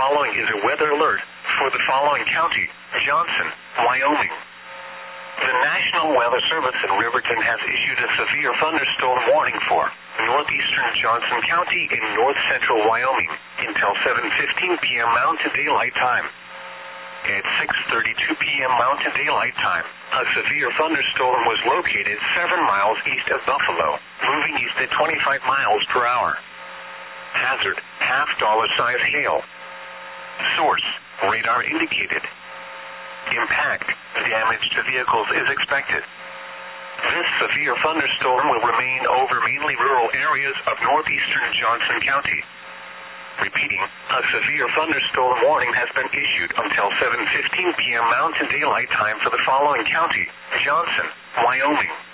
following is a weather alert for the following county: Johnson, Wyoming. The National Weather Service in Riverton has issued a severe thunderstorm warning for northeastern Johnson County in north-central Wyoming until 7:15 p.m. Mountain Daylight Time. At 6:32 p.m. Mountain Daylight Time, a severe thunderstorm was located 7 miles east of Buffalo, moving east at 25 miles per hour. Hazard: $half-size hail. Source: radar indicated. Impact: damage to vehicles is expected. This severe thunderstorm will remain over mainly rural areas of northeastern Johnson County. Repeating, a severe thunderstorm warning has been issued until 7:15 p.m. Mountain Daylight Time for the following county: Johnson, Wyoming.